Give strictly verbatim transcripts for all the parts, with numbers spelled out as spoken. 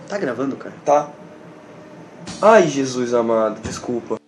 Tá gravando, cara? Tá. Ai, Jesus amado, desculpa.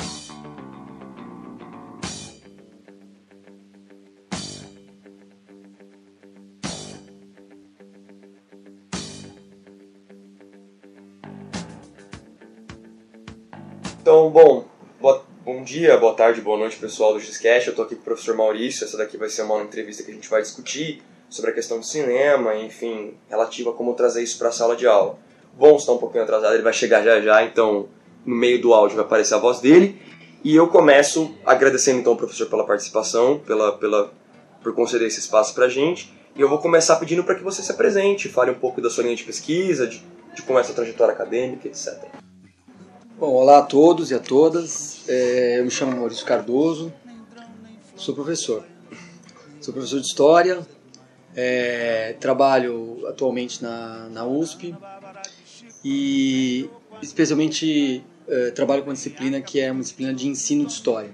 Então, bom, boa, bom dia, boa tarde, boa noite, pessoal do X-Cast. Eu tô aqui com o professor Maurício. Essa daqui vai ser uma entrevista que a gente vai discutir sobre a questão do cinema, enfim, relativa a como trazer isso para a sala de aula. Bom, está um pouquinho atrasado, ele vai chegar já já, então no meio do áudio vai aparecer a voz dele. E eu começo agradecendo então ao professor pela participação, pela, pela, por conceder esse espaço pra gente. E eu vou começar pedindo para que você se apresente, fale um pouco da sua linha de pesquisa, de, de como é a sua trajetória acadêmica, etcétera. Bom, olá a todos e a todas. É, eu me chamo Maurício Cardoso, sou professor. Sou professor de História, é, trabalho atualmente na, na U S P e especialmente é, trabalho com uma disciplina que é uma disciplina de ensino de História.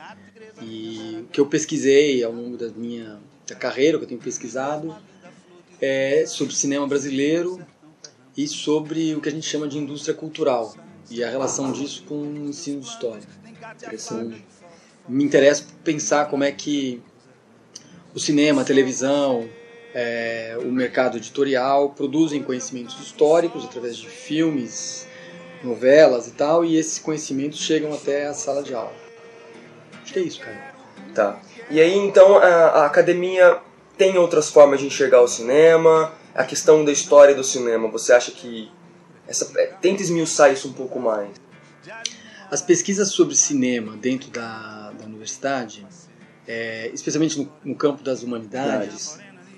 E o que eu pesquisei ao longo da minha da carreira, o que eu tenho pesquisado, é sobre cinema brasileiro e sobre o que a gente chama de indústria cultural e a relação disso com o ensino de História. Então, me interessa pensar como é que o cinema, a televisão, é, o mercado editorial produzem conhecimentos históricos através de filmes, novelas e tal, e esses conhecimentos chegam até a sala de aula. Acho que é isso, cara. Tá. E aí, então, a, a academia tem outras formas de enxergar o cinema? A questão da história do cinema, você acha que... Essa, tenta esmiuçar isso um pouco mais. As pesquisas sobre cinema dentro da, da universidade, é, especialmente no, no campo das humanidades,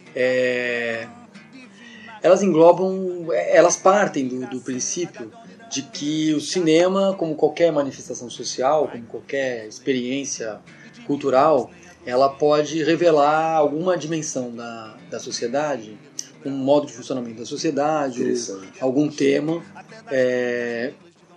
é, elas englobam, elas partem do, do princípio de que o cinema, como qualquer manifestação social, como qualquer experiência cultural, ela pode revelar alguma dimensão da, da sociedade, um modo de funcionamento da sociedade, algum tema é,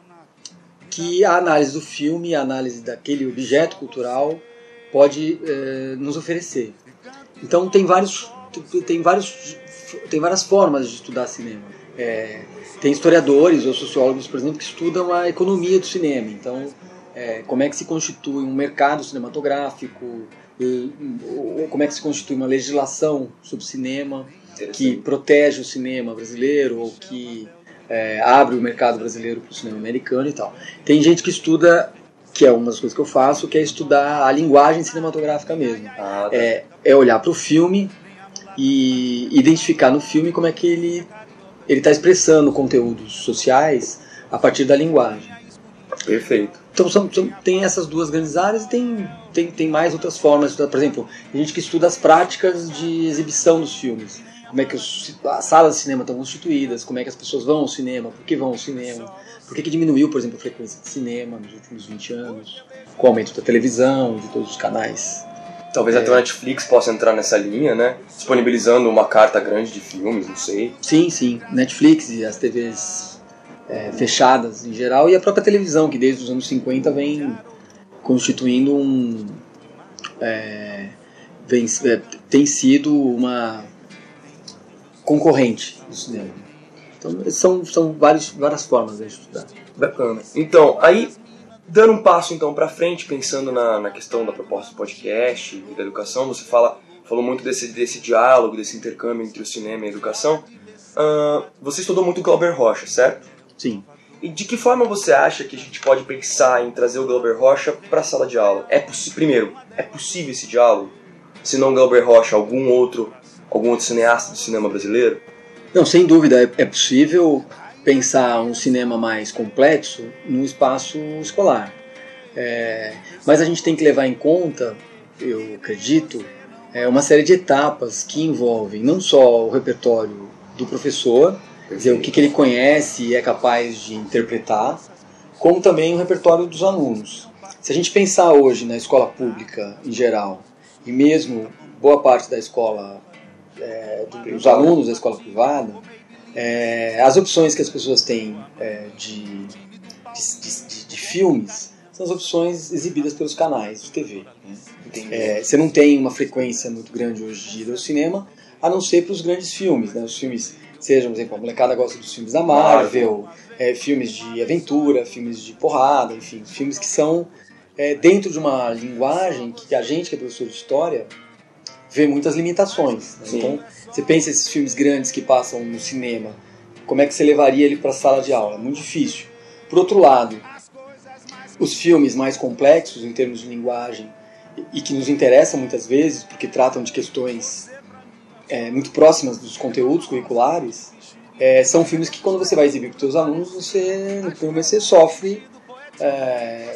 que a análise do filme, a análise daquele objeto cultural pode é, nos oferecer. Então tem vários, tem vários, tem várias formas de estudar cinema. É, tem historiadores ou sociólogos, por exemplo, que estudam a economia do cinema. Então, é, como é que se constitui um mercado cinematográfico, ou como é que se constitui uma legislação sobre cinema que protege o cinema brasileiro ou que é, abre o mercado brasileiro para o cinema americano e tal. Tem gente que estuda, que é uma das coisas que eu faço, que é estudar a linguagem cinematográfica mesmo. Ah, tá. é, é olhar para o filme e identificar no filme como é que ele ele está expressando conteúdos sociais a partir da linguagem. Perfeito. Então são, são, tem essas duas grandes áreas e tem, tem, tem mais outras formas. Por exemplo, a gente que estuda as práticas de exibição dos filmes. Como é que os, as salas de cinema estão constituídas, como é que as pessoas vão ao cinema, por que vão ao cinema, por que, que diminuiu, por exemplo, a frequência de cinema nos últimos vinte anos, com o aumento da televisão, de todos os canais. Talvez é. até o Netflix possa entrar nessa linha, né? Disponibilizando uma carta grande de filmes, não sei. Sim, sim. Netflix e as T Vs é, fechadas em geral, e a própria televisão, que desde os anos cinquenta vem constituindo um... É, vem, é, tem sido uma concorrente do cinema. Então são, são vários, várias formas de estudar. Bacana. Então, aí, dando um passo então para frente, pensando na, na questão da proposta do podcast e da educação, você fala, falou muito desse, desse diálogo, desse intercâmbio entre o cinema e a educação. Uh, você estudou muito o Glauber Rocha, certo? Sim. E de que forma você acha que a gente pode pensar em trazer o Glauber Rocha para a sala de aula? É possi- Primeiro, é possível esse diálogo? Se não Glauber Rocha, algum outro, algum outro cineasta do cinema brasileiro? Não, sem dúvida, é, é possível pensar um cinema mais complexo no espaço escolar. É, mas a gente tem que levar em conta, eu acredito, é uma série de etapas que envolvem não só o repertório do professor, quer dizer, o que, que ele conhece e é capaz de interpretar, como também o repertório dos alunos. Se a gente pensar hoje na escola pública em geral, e mesmo boa parte da escola, é, dos alunos da escola privada, é, as opções que as pessoas têm é, de, de, de, de filmes são as opções exibidas pelos canais de T V. Né? É, você não tem uma frequência muito grande hoje de ir ao cinema, a não ser para os grandes filmes, né? Os filmes Seja, por exemplo, a molecada gosta dos filmes da Marvel, é, filmes de aventura, filmes de porrada, enfim, filmes que são é, dentro de uma linguagem que a gente, que é professor de história, vê muitas limitações. Né? Então, você pensa esses filmes grandes que passam no cinema, como é que você levaria ele para a sala de aula? É muito difícil. Por outro lado, os filmes mais complexos em termos de linguagem e que nos interessam muitas vezes, porque tratam de questões é, muito próximas dos conteúdos curriculares, é, são filmes que quando você vai exibir para os seus alunos, você, no filme, você sofre é,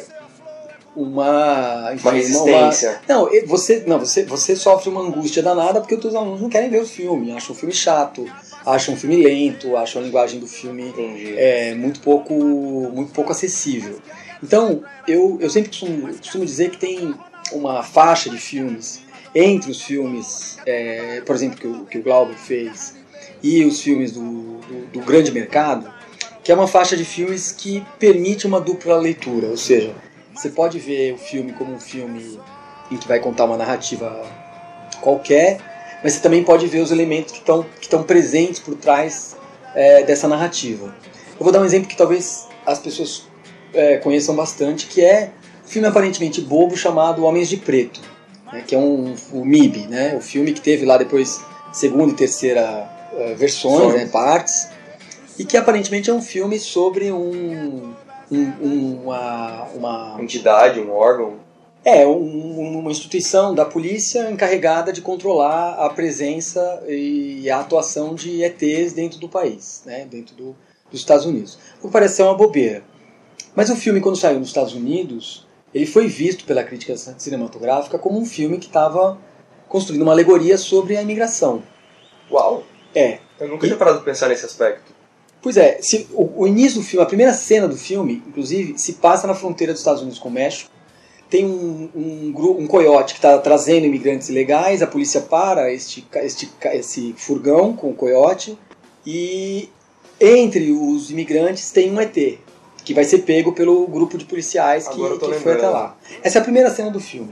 uma, enfim, uma resistência. Uma, não, você, não você, você sofre uma angústia danada porque os seus alunos não querem ver o filme, acham o filme chato, acham o filme lento, acham a linguagem do filme é, muito, pouco, muito pouco acessível. Então, eu, eu sempre costumo, costumo dizer que tem uma faixa de filmes entre os filmes, é, por exemplo, que o, que o Glauber fez, e os filmes do, do, do grande mercado, que é uma faixa de filmes que permite uma dupla leitura, ou seja, você pode ver o filme como um filme em que vai contar uma narrativa qualquer, mas você também pode ver os elementos que estão que estão presentes por trás é, dessa narrativa. Eu vou dar um exemplo que talvez as pessoas é, conheçam bastante, que é um filme aparentemente bobo chamado Homens de Preto, né, que é um, o M I B, né, o filme que teve lá depois segunda e terceira uh, versões, né, partes, e que aparentemente é um filme sobre um, um, uma, uma entidade, um órgão. É, um, uma instituição da polícia encarregada de controlar a presença e a atuação de E Tês dentro do país, né, dentro do, dos Estados Unidos. O que parece ser uma bobeira. Mas o filme, quando saiu nos Estados Unidos, ele foi visto pela crítica cinematográfica como um filme que estava construindo uma alegoria sobre a imigração. Uau! É. Eu nunca tinha parado de pensar nesse aspecto. Pois é, se, o, o início do filme, a primeira cena do filme, inclusive, se passa na fronteira dos Estados Unidos com o México. Tem um, um, um coiote que está trazendo imigrantes ilegais, a polícia para este, este, esse furgão com o coiote, e entre os imigrantes tem um E Tê, que vai ser pego pelo grupo de policiais que, que foi até lá. Essa é a primeira cena do filme.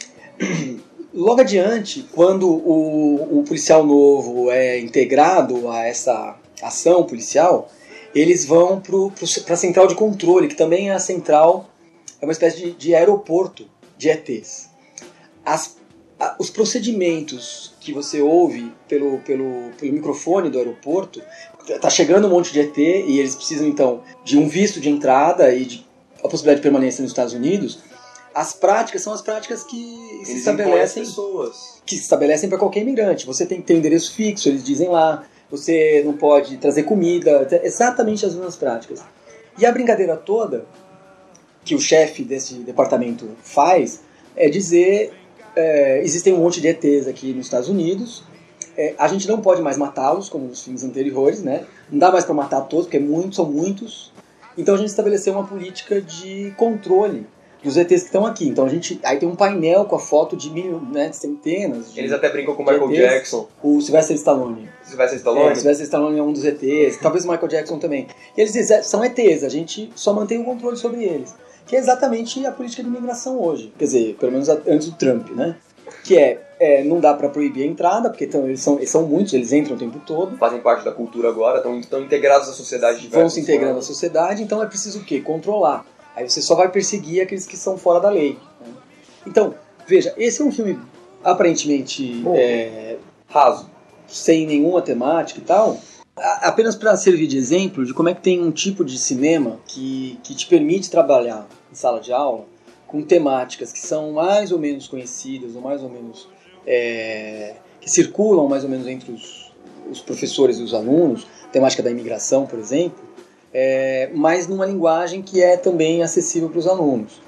Logo adiante, quando o, o policial novo é integrado a essa ação policial, eles vão para a central de controle, que também é a central, é uma espécie de, de aeroporto de E Tês. As, a, os procedimentos que você ouve pelo, pelo, pelo microfone do aeroporto, está chegando um monte de E Tê e eles precisam então de um visto de entrada e de a possibilidade de permanência nos Estados Unidos. As práticas são as práticas que eles se estabelecem que se estabelecem para qualquer imigrante. Você tem que ter um endereço fixo, eles dizem lá. Você não pode trazer comida, exatamente as mesmas práticas. E a brincadeira toda que o chefe desse departamento faz é dizer é, existem um monte de E Tês aqui nos Estados Unidos, é, a gente não pode mais matá-los como nos filmes anteriores, né? Não dá mais para matar todos porque é muito, são muitos, então a gente estabeleceu uma política de controle dos E Tês que estão aqui. Então a gente aí tem um painel com a foto de mil, né, centenas de, eles até brincam com o Michael Jackson, o Sylvester Stallone Sylvester Stallone? É, Sylvester Stallone é um dos E Tês, talvez o Michael Jackson também. E eles dizem, são E Tês, a gente só mantém o controle sobre eles. Que é exatamente a política de imigração hoje. Quer dizer, pelo menos antes do Trump, né? Que é, é não dá para proibir a entrada, porque tão, eles, são, eles são muitos, eles entram o tempo todo. Fazem parte da cultura agora, estão, estão integrados à sociedade. Vão se integrando à sociedade, então é preciso o quê? Controlar. Aí você só vai perseguir aqueles que são fora da lei. Né? Então, veja, esse é um filme aparentemente é, raso, sem nenhuma temática e tal, apenas para servir de exemplo de como é que tem um tipo de cinema que, que te permite trabalhar em sala de aula com temáticas que são mais ou menos conhecidas, ou mais ou menos é, que circulam mais ou menos entre os, os professores e os alunos, temática da imigração, por exemplo, é, mas numa linguagem que é também acessível para os alunos.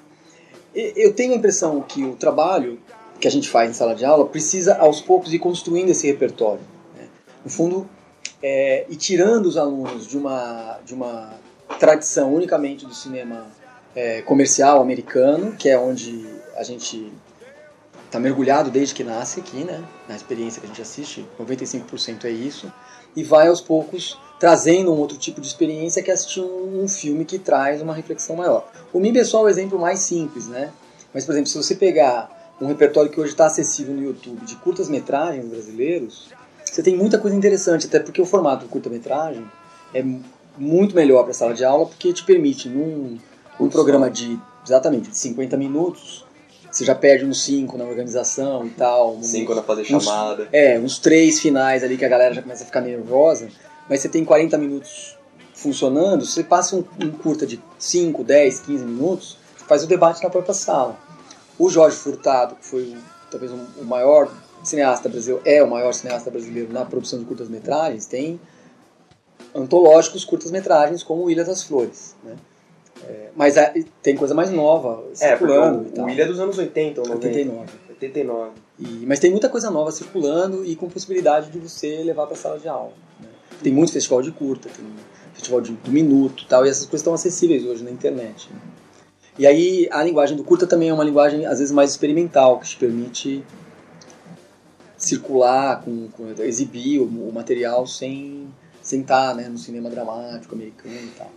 Eu tenho a impressão que o trabalho que a gente faz em sala de aula precisa aos poucos ir construindo esse repertório, né? No fundo, é, e tirando os alunos de uma, de uma tradição unicamente do cinema é, comercial americano, que é onde a gente está mergulhado desde que nasce aqui, né? Na experiência que a gente assiste, noventa e cinco por cento é isso, e vai aos poucos trazendo um outro tipo de experiência que é assistir um, um filme que traz uma reflexão maior. O M I B é só o exemplo mais simples, né? Mas, por exemplo, se você pegar um repertório que hoje está acessível no YouTube de curtas-metragens brasileiros, você tem muita coisa interessante, até porque o formato do curta-metragem é muito melhor para a sala de aula, porque te permite, num um programa de, exatamente, de cinquenta minutos, você já perde uns cinco na organização e tal. cinco na fazer uns, chamada. É, uns três finais ali que a galera já começa a ficar nervosa, mas você tem quarenta minutos funcionando, você passa um, um curta de cinco, dez, quinze minutos, faz o debate na própria sala. O Jorge Furtado, que foi o, talvez o maior cineasta brasileiro, é o maior cineasta brasileiro na produção de curtas-metragens, tem antológicos curtas-metragens como Ilha das Flores, né? É, mas é, tem coisa mais nova circulando. É, o, o Ilha é dos anos oitenta ou noventa. oitenta e nove. oitenta e nove. E, mas tem muita coisa nova circulando e com possibilidade de você levar para a sala de aula, né? Tem muito festival de curta, tem festival de, do minuto e tal, e essas coisas estão acessíveis hoje na internet, né? E aí a linguagem do curta também é uma linguagem às vezes mais experimental, que te permite circular, com, com, exibir o, o material sem, sem estar, né, no cinema dramático americano e tal.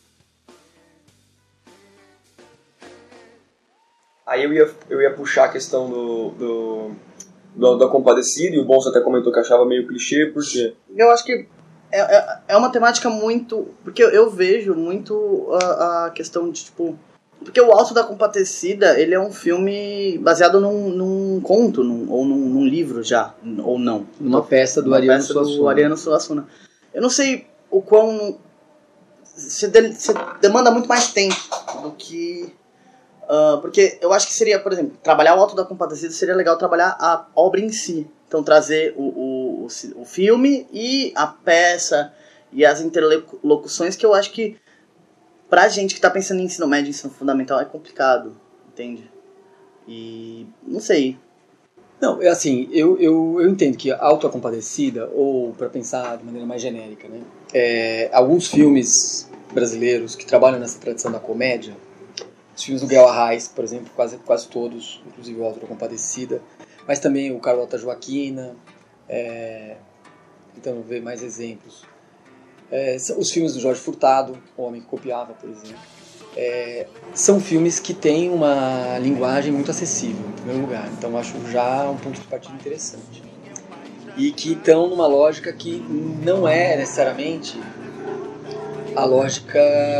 Aí eu ia, eu ia puxar a questão do, do, do da Compadecida, e o Bonso até comentou que achava meio clichê, por quê? Eu acho que é, é, é uma temática muito... Porque eu, eu vejo muito a, a questão de, tipo... Porque o Alto da Compadecida, ele é um filme baseado num, num conto, num, ou num, num livro já, ou não. Uma peça do uma Ariano peça Suassuna. do Ariano Suassuna. Eu não sei o quão... Você de, demanda muito mais tempo do que... Uh, porque eu acho que seria, por exemplo, trabalhar o Alto da Compadecida seria legal trabalhar a obra em si. Então trazer o, o, o, o filme e a peça e as interlocuções, que eu acho que pra gente que tá pensando em ensino médio e ensino fundamental é complicado, entende? E não sei. Não, é assim, eu, eu, eu entendo que Alto da Compadecida, ou para pensar de maneira mais genérica, né, é, alguns filmes brasileiros que trabalham nessa tradição da comédia, os filmes do Guel Arraes, por exemplo, quase, quase todos, inclusive o Alto da Compadecida, mas também o Carlota Joaquina, é, tentando ver mais exemplos. É, os filmes do Jorge Furtado, O Homem que Copiava, por exemplo, é, são filmes que têm uma linguagem muito acessível, em primeiro lugar. Então acho já um ponto de partida interessante. E que estão numa lógica que não é necessariamente a lógica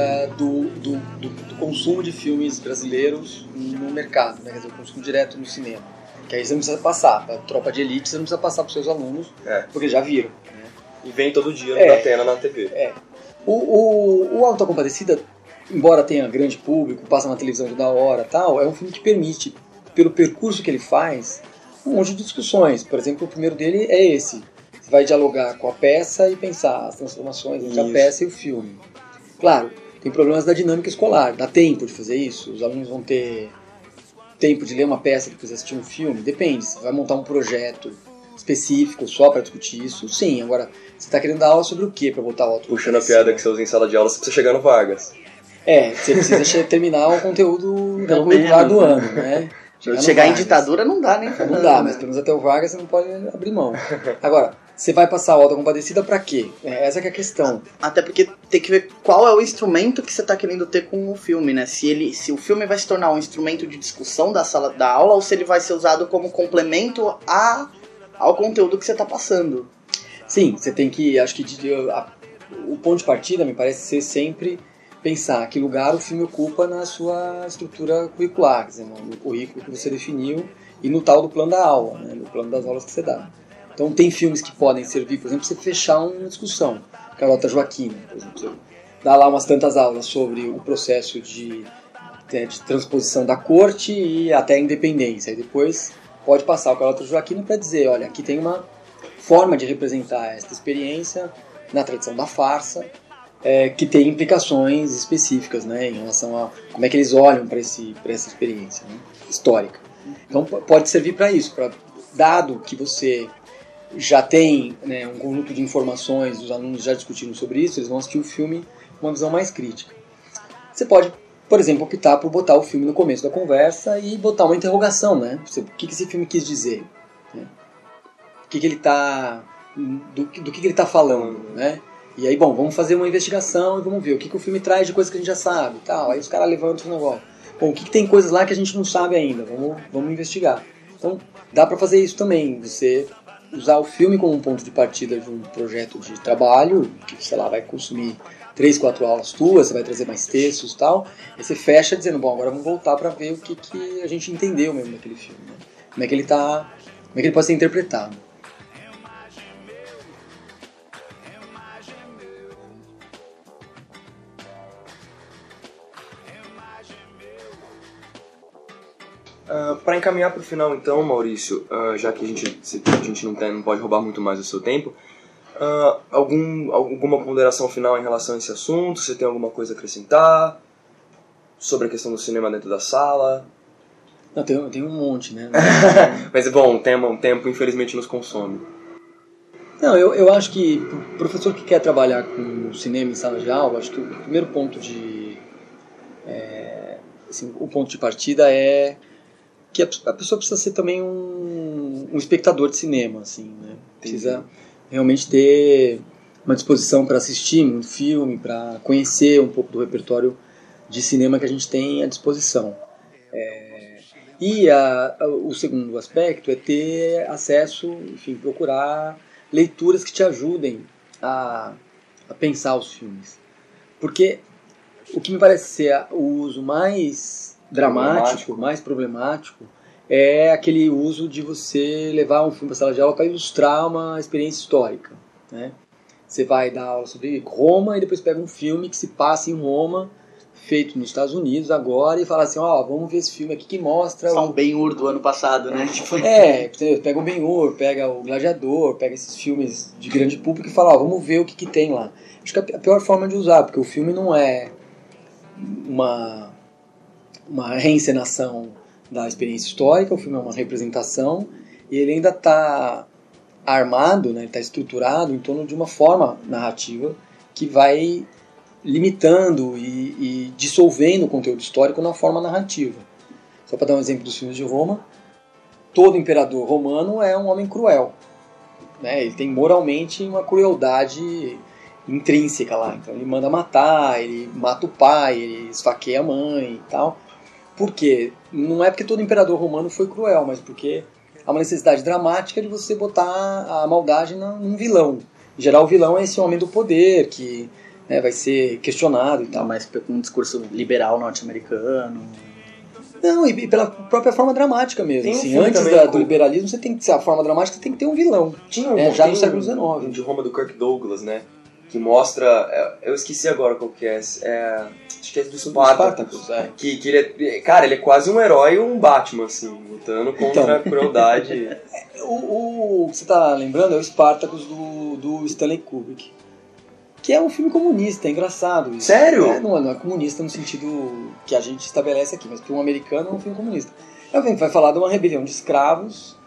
do, do, do, do consumo de filmes brasileiros no mercado, né? Quer dizer, o consumo direto no cinema. Que aí você não precisa passar, para Tropa de Elite você não precisa passar para os seus alunos, é. porque já viram. Né? E vem todo dia é, na Atena, na T V. É. O, o, o Alto da Compadecida, embora tenha grande público, passa na televisão toda hora e tal, é um filme que permite, pelo percurso que ele faz, um monte de discussões. Por exemplo, o primeiro dele é esse. Você vai dialogar com a peça e pensar as transformações entre isso. a peça e o filme. Claro, tem problemas da dinâmica escolar, dá tempo de fazer isso, os alunos vão ter tempo de ler uma peça depois de assistir um filme, depende, você vai montar um projeto específico só para discutir isso, sim. Agora, você está querendo dar aula sobre o que para botar o Alto? Puxando a piada que você usa em sala de aula, você precisa chegar no Vargas. É, você precisa terminar o conteúdo curricular do ano, né? Chegar, chegar em ditadura não dá, nem né? Não dá, mas pelo menos até o Vargas você não pode abrir mão. Agora, você vai passar o Alto da Compadecida pra quê? Essa que é a questão. Até porque tem que ver qual é o instrumento que você tá querendo ter com o filme, né? Se, ele, se o filme vai se tornar um instrumento de discussão da sala da aula ou se ele vai ser usado como complemento a, ao conteúdo que você tá passando. Sim, você tem que, acho que a, o ponto de partida me parece ser sempre pensar que lugar o filme ocupa na sua estrutura curricular, quer dizer, no currículo que você definiu e no tal do plano da aula, né, no plano das aulas que você dá. Então tem filmes que podem servir, por exemplo, para você fechar uma discussão. Carlota Joaquina, por exemplo, você dá lá umas tantas aulas sobre o processo de, de transposição da corte e até a independência. E depois pode passar o Carlota Joaquina para dizer, olha, aqui tem uma forma de representar esta experiência na tradição da farsa, É, que tem implicações específicas, né, em relação a como é que eles olham para essa experiência, né, histórica. Então pode servir para isso, pra, dado que você já tem, né, um conjunto de informações, os alunos já discutindo sobre isso, eles vão assistir o filme com uma visão mais crítica. Você pode, por exemplo, optar por botar o filme no começo da conversa e botar uma interrogação, né, o que, que esse filme quis dizer, né? O que, que ele está, do, do que, que ele está falando, né? E aí, bom, vamos fazer uma investigação e vamos ver o que, que o filme traz de coisas que a gente já sabe e tal. Aí os caras levantam o negócio. Bom, o que, que tem coisas lá que a gente não sabe ainda? Vamos, vamos investigar. Então, dá pra fazer isso também. Você usar o filme como um ponto de partida de um projeto de trabalho, que, sei lá, vai consumir três, quatro aulas tuas, você vai trazer mais textos e tal, e você fecha dizendo, bom, agora vamos voltar para ver o que, que a gente entendeu mesmo daquele filme, né? Como é que ele tá, como é que ele pode ser interpretado. Uh, para encaminhar para o final então, Maurício, uh, já que a gente, a gente não, tem, não pode roubar muito mais o seu tempo, uh, algum, alguma ponderação final em relação a esse assunto? Você tem alguma coisa a acrescentar sobre a questão do cinema dentro da sala? Não, tem, tem um monte, né? Mas bom, o tempo, o tempo infelizmente nos consome. Não, eu, eu acho que o professor que quer trabalhar com cinema em sala de aula, acho que o primeiro ponto de... É, assim, o ponto de partida é que a, a pessoa precisa ser também um, um espectador de cinema, assim, né? Precisa realmente ter uma disposição para assistir um filme, para conhecer um pouco do repertório de cinema que a gente tem à disposição. É, e a, a, o segundo aspecto é ter acesso, enfim, procurar leituras que te ajudem a, a pensar os filmes. Porque o que me parece ser o uso mais dramático, problemático. mais problemático, é aquele uso de você levar um filme para a sala de aula para ilustrar uma experiência histórica, né? Você vai dar aula sobre Roma e depois pega um filme que se passa em Roma, feito nos Estados Unidos agora, e fala assim, ó, oh, vamos ver esse filme aqui que mostra... Só o... um Ben-Hur do ano passado, né? É, pega o Ben-Hur, pega o Gladiador, pega esses filmes de grande público e fala, ó, oh, vamos ver o que, que tem lá. Acho que é a pior forma de usar, porque o filme não é uma... uma reencenação da experiência histórica, o filme é uma representação e ele ainda está armado, né, está estruturado em torno de uma forma narrativa que vai limitando e, e dissolvendo o conteúdo histórico na forma narrativa. Só para dar um exemplo dos filmes de Roma, todo imperador romano é um homem cruel, né? Ele tem moralmente uma crueldade intrínseca lá, então ele manda matar, ele mata o pai, ele esfaqueia a mãe e tal. Por quê? Não é porque todo imperador romano foi cruel, mas porque há uma necessidade dramática de você botar a maldade num vilão. Em geral, o vilão é esse homem do poder, que, né, vai ser questionado e tal. Mas com um discurso liberal norte-americano. Não, e pela própria forma dramática mesmo. Um assim, antes da, do liberalismo, você tem que ser a forma dramática, tem que ter um vilão. Tinha um, é, já tem no século um, dezenove. Um de Roma do Kirk Douglas, né? Que mostra... Eu esqueci agora qual que é. é acho que é do Spartacus. É. Que, que ele é, cara, ele é quase um herói ou um Batman, assim, lutando contra então, a crueldade. o, o que você tá lembrando é o Spartacus do, do Stanley Kubrick. Que é um filme comunista, é engraçado isso. Sério? É, não, não é comunista no sentido que a gente estabelece aqui, mas para um americano é um filme comunista. É um filme que vai falar de uma rebelião de escravos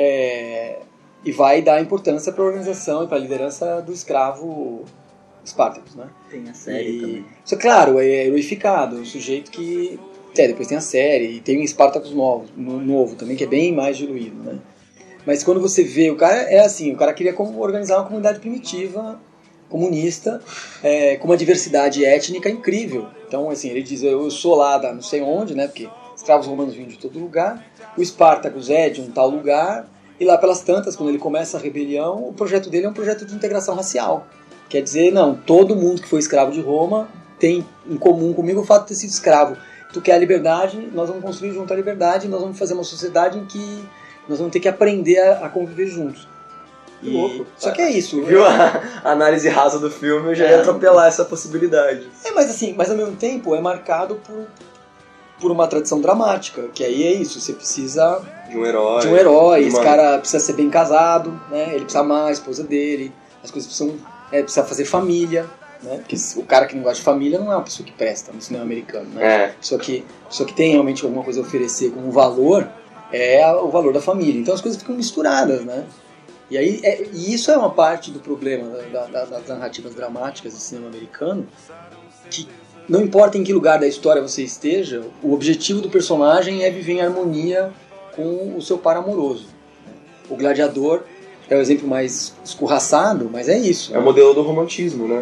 é, e vai dar importância para a organização e para a liderança do escravo Spartacus, né? Tem a série e, também. Isso é claro, é heroificado, é um sujeito que... É, depois tem a série, e tem um Spartacus novo, novo também, que é bem mais diluído, né? Mas quando você vê, o cara é assim, o cara queria organizar uma comunidade primitiva, comunista, é, com uma diversidade étnica incrível. Então, assim, ele diz, eu sou lá da não sei onde, né? Porque escravos romanos vinham de todo lugar, o Spartacus é de um tal lugar, e lá pelas tantas, quando ele começa a rebelião, o projeto dele é um projeto de integração racial. Quer dizer, não, todo mundo que foi escravo de Roma tem em comum comigo o fato de ter sido escravo. Tu quer a liberdade, nós vamos construir junto a liberdade, nós vamos fazer uma sociedade em que nós vamos ter que aprender a, a conviver juntos. Que louco. Só que é isso. Viu a análise rasa do filme, eu já ia atropelar essa possibilidade. É, mas assim, mas ao mesmo tempo é marcado por, por uma tradição dramática, que aí é isso, você precisa de um herói. De um herói, de uma... esse cara precisa ser bem casado, né? Ele precisa amar a esposa dele, as coisas precisam, é, precisa fazer família, né? Porque o cara que não gosta de família não é uma pessoa que presta no cinema americano, né? É. Pessoa que, pessoa que tem realmente alguma coisa a oferecer como valor é o valor da família. Então as coisas ficam misturadas, né? E, aí, é, e isso é uma parte do problema da, da, das narrativas dramáticas do cinema americano, que não importa em que lugar da história você esteja, o objetivo do personagem é viver em harmonia com o seu par amoroso. O Gladiador é o exemplo mais escorraçado, mas é isso. É o modelo do romantismo, né?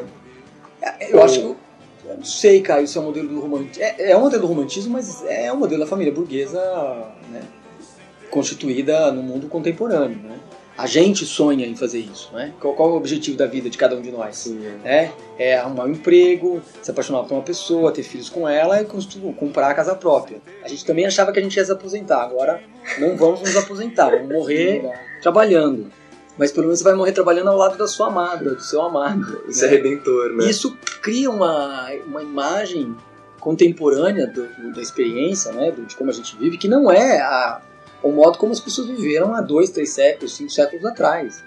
Eu acho que... Eu não sei, cara, isso é um modelo do romantismo. É, é um modelo do romantismo, mas é um modelo da família burguesa, né, constituída no mundo contemporâneo, né? A gente sonha em fazer isso, né? Qual, qual é o objetivo da vida de cada um de nós? Sim, é. É, é arrumar um emprego, se apaixonar por uma pessoa, ter filhos com ela e construir, comprar a casa própria. A gente também achava que a gente ia se aposentar, agora não vamos nos aposentar, vamos morrer trabalhando. Mas pelo menos você vai morrer trabalhando ao lado da sua amada, do seu amado. Isso né? é redentor, né? Isso cria uma, uma imagem contemporânea do, da experiência, né? De como a gente vive, que não é a... o modo como as pessoas viveram há dois, três séculos, cinco séculos atrás.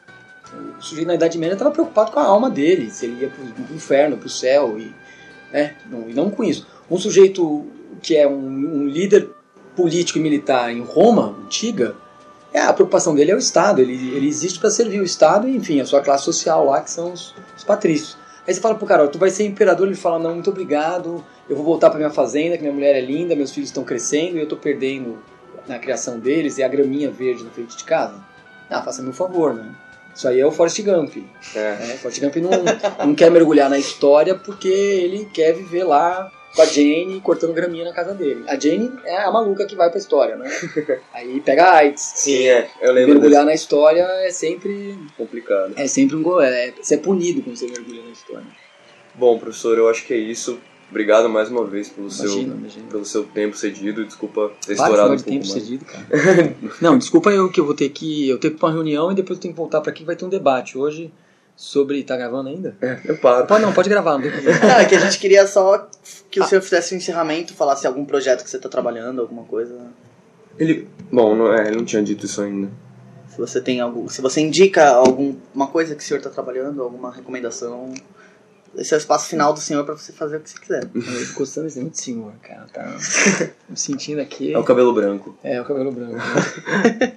O sujeito na Idade Média estava preocupado com a alma dele, se ele ia para o inferno, para o céu, e, né, não, e não com isso. Um sujeito que é um, um líder político e militar em Roma, antiga, é, a preocupação dele é o Estado, ele, ele existe para servir o Estado e, enfim, a sua classe social lá, que são os, os patrícios. Aí você fala pro cara, tu vai ser imperador, ele fala, não, muito obrigado, eu vou voltar para minha fazenda, que minha mulher é linda, meus filhos estão crescendo e eu estou perdendo na criação deles e a graminha verde na frente de casa. Ah, faça-me um favor, né? Isso aí é o Forrest Gump. É. Né? Forrest Gump não, não quer mergulhar na história porque ele quer viver lá com a Jane cortando graminha na casa dele. A Jane é a maluca que vai pra história, né? Aí pega AIDS. Sim, é. Eu lembro Mergulhar desse. na história é sempre... Complicado. É sempre um gol. É, você é punido quando você mergulha na história. Bom, professor, eu acho que é isso. Obrigado mais uma vez pelo, Imagina, seu, imagina. pelo seu tempo cedido. Desculpa ter Para estourado de um de pouco tempo mais. cedido, cara. Não, desculpa eu que eu vou ter que... Eu tenho que ir pra uma reunião e depois eu tenho que voltar pra aqui. Vai ter um debate hoje sobre... Tá gravando ainda? É, eu paro. Pode, não, pode gravar. Não tem problema. Não, é que a gente queria só que o senhor fizesse um encerramento, falasse algum projeto que você está trabalhando, alguma coisa. Ele... Bom, não, é, ele não tinha dito isso ainda. Se você tem algum, se você indica alguma coisa que o senhor está trabalhando, alguma recomendação, esse é o espaço final do senhor para você fazer o que você quiser. Eu tô gostando desse muito senhor, cara. Tá me sentindo aqui. É o cabelo branco. É, o cabelo branco. Né?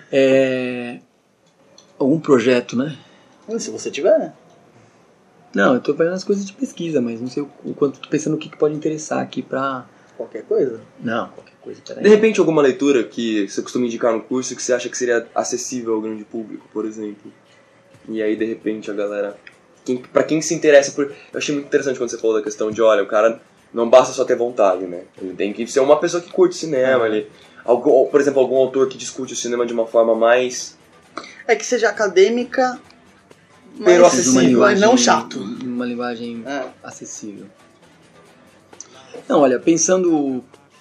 É... Algum projeto, né? Se você tiver. Não, eu tô fazendo as coisas de pesquisa, mas não sei o o quanto tô pensando o que que pode interessar aqui pra... Qualquer coisa. Não, qualquer coisa, peraí. De repente, alguma leitura que você costuma indicar no curso que você acha que seria acessível ao grande público, por exemplo. E aí, de repente, a galera... Quem, pra quem se interessa por... Eu achei muito interessante quando você falou da questão de, olha, o cara não basta só ter vontade, né? Ele tem que ser uma pessoa que curte cinema. Uhum. Ele, algum, por exemplo, algum autor que discute o cinema de uma forma mais... É que seja acadêmica, Pero mas, acessível, mas não chato. Uma linguagem É. acessível. Não, olha, pensando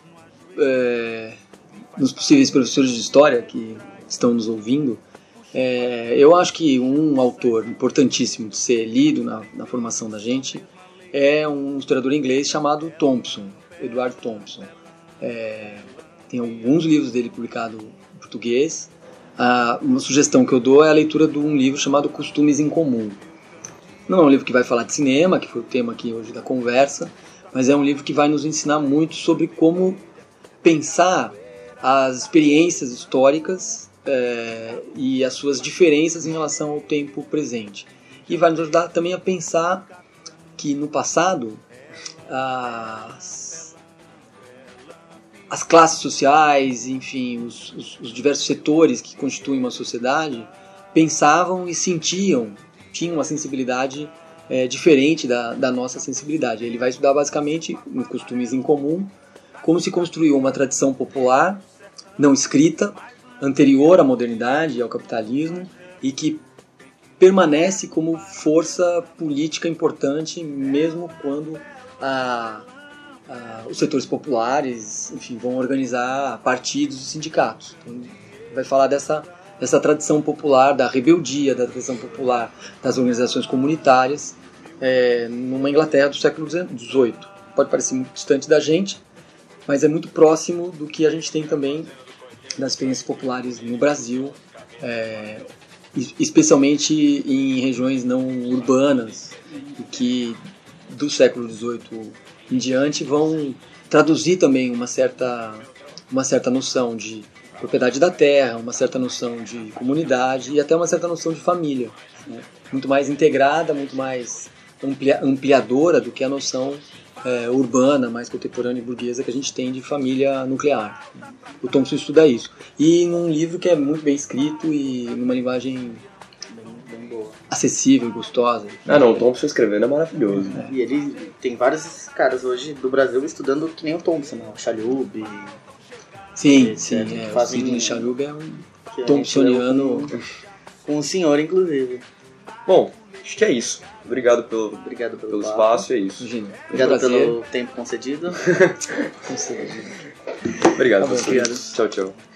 é, nos possíveis professores de história que estão nos ouvindo, é, eu acho que um autor importantíssimo de ser lido na, na formação da gente é um historiador inglês chamado Thompson, Edward Thompson. É, tem alguns livros dele publicados em português. Ah, uma sugestão que eu dou é a leitura de um livro chamado Costumes em Comum. Não é um livro que vai falar de cinema, que foi o tema aqui hoje da conversa, mas é um livro que vai nos ensinar muito sobre como pensar as experiências históricas é, e as suas diferenças em relação ao tempo presente. E vai nos ajudar também a pensar que no passado as, as classes sociais, enfim, os, os, os diversos setores que constituem uma sociedade pensavam e sentiam, tinham uma sensibilidade é, diferente da, da nossa sensibilidade. Ele vai estudar basicamente, em Costumes em Comum, como se construiu uma tradição popular não escrita, anterior à modernidade e ao capitalismo, e que permanece como força política importante mesmo quando a, a, os setores populares, enfim, vão organizar partidos e sindicatos. Então, vai falar dessa, dessa tradição popular, da rebeldia, da tradição popular das organizações comunitárias é, numa Inglaterra do século dezoito. Pode parecer muito distante da gente, mas é muito próximo do que a gente tem também das experiências populares no Brasil, é, especialmente em regiões não urbanas, e que do século dezoito em diante vão traduzir também uma certa, uma certa noção de propriedade da terra, uma certa noção de comunidade e até uma certa noção de família, né? Muito mais integrada, muito mais amplia, ampliadora do que a noção é, urbana, mais contemporânea e burguesa que a gente tem de família nuclear. O Thompson estuda isso. E num livro que é muito bem escrito e numa linguagem bem, bem boa, acessível e gostosa. Ah não, o Thompson escrevendo é maravilhoso. É. E ele tem vários caras hoje do Brasil estudando que nem o Thompson, né? O Chalhoub. Sim, Esse sim. é, É, fazem- o Sidney Chalhoub é um que a Thompsoniano. gente leu com, com o senhor, inclusive. Bom, acho que é isso. Obrigado pelo, Obrigado pelo, pelo papo. espaço, é isso. Imagina. Obrigado Prazer. pelo tempo concedido. Obrigado, Tá bom, você. obrigado. Tchau, tchau.